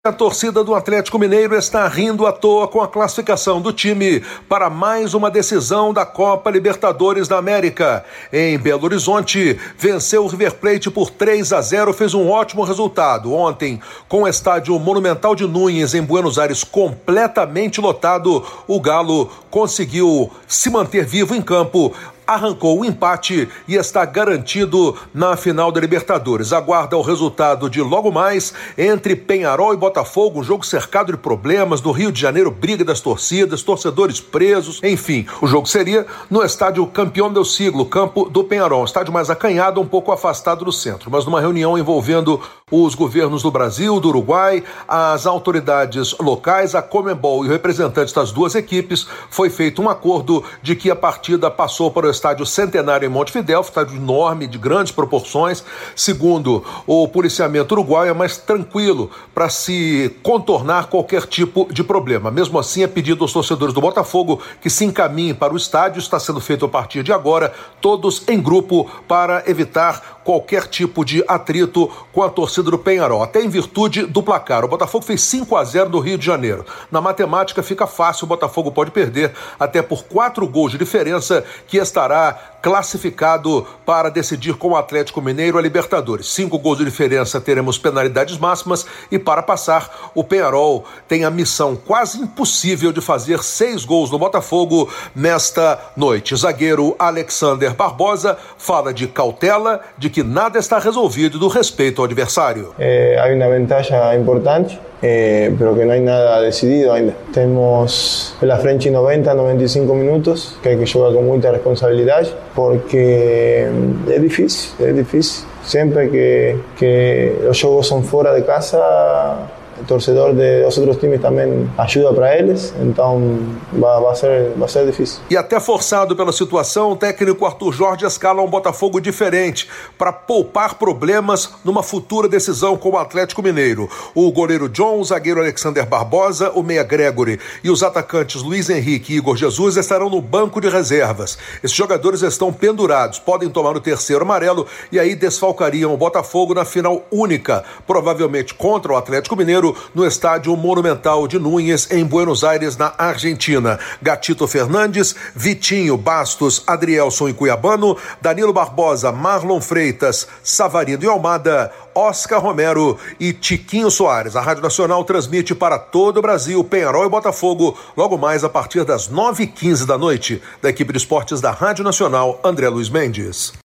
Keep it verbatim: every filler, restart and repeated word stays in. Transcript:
A torcida do Atlético Mineiro está rindo à toa com a classificação do time para mais uma decisão da Copa Libertadores da América. Em Belo Horizonte, venceu o River Plate por três a zero, fez um ótimo resultado. Ontem, com o estádio Monumental de Núñez em Buenos Aires completamente lotado, o Galo conseguiu se manter vivo em campo, arrancou o empate e está garantido na final da Libertadores. Aguarda o resultado de logo mais entre Peñarol e Botafogo, um jogo cercado de problemas. No Rio de Janeiro, briga das torcidas, torcedores presos, enfim. O jogo seria no estádio Campeón del Siglo, campo do Peñarol, um estádio mais acanhado, um pouco afastado do centro, mas numa reunião envolvendo os governos do Brasil, do Uruguai, as autoridades locais, a Conmebol e os representantes das duas equipes, foi feito um acordo de que a partida passou para o estádio Centenário em Montevidéu, estádio enorme, de grandes proporções. Segundo o policiamento uruguaio, é mais tranquilo para se contornar qualquer tipo de problema. Mesmo assim, é pedido aos torcedores do Botafogo que se encaminhem para o estádio. Está sendo feito a partir de agora, todos em grupo, para evitar qualquer tipo de atrito com a torcida do Peñarol, até em virtude do placar. O Botafogo fez cinco a zero no Rio de Janeiro. Na matemática fica fácil, o Botafogo pode perder até por quatro gols de diferença, que estará classificado para decidir com o Atlético Mineiro a Libertadores. Cinco gols de diferença, teremos penalidades máximas, e para passar, o Peñarol tem a missão quase impossível de fazer seis gols no Botafogo nesta noite. Zagueiro Alexander Barbosa fala de cautela, de que nada está resolvido, do respeito ao adversário. Eh, há uma vantagem importante, eh, pero que não há nada decidido ainda. Temos pela frente noventa, noventa e cinco minutos, que hay que jogar com muita responsabilidade, porque é difícil, é difícil. Sempre que, que os jogos são fora de casa, o torcedor de dos outros times também ajuda para eles, então vai, vai, ser, vai ser difícil. E até forçado pela situação, o técnico Arthur Jorge escala um Botafogo diferente para poupar problemas numa futura decisão com o Atlético Mineiro. O goleiro John, o zagueiro Alexander Barbosa, o meia Gregory e os atacantes Luiz Henrique e Igor Jesus estarão no banco de reservas. Esses jogadores estão pendurados, podem tomar o terceiro amarelo e aí desfalcariam o Botafogo na final única, provavelmente contra o Atlético Mineiro, no estádio Monumental de Núñez, em Buenos Aires, na Argentina. Gatito Fernandes, Vitinho, Bastos, Adrielson e Cuiabano, Danilo Barbosa, Marlon Freitas, Savarino e Almada, Oscar Romero e Tiquinho Soares. A Rádio Nacional transmite para todo o Brasil Peñarol e Botafogo, logo mais a partir das nove e quinze da noite. Da equipe de esportes da Rádio Nacional, André Luiz Mendes.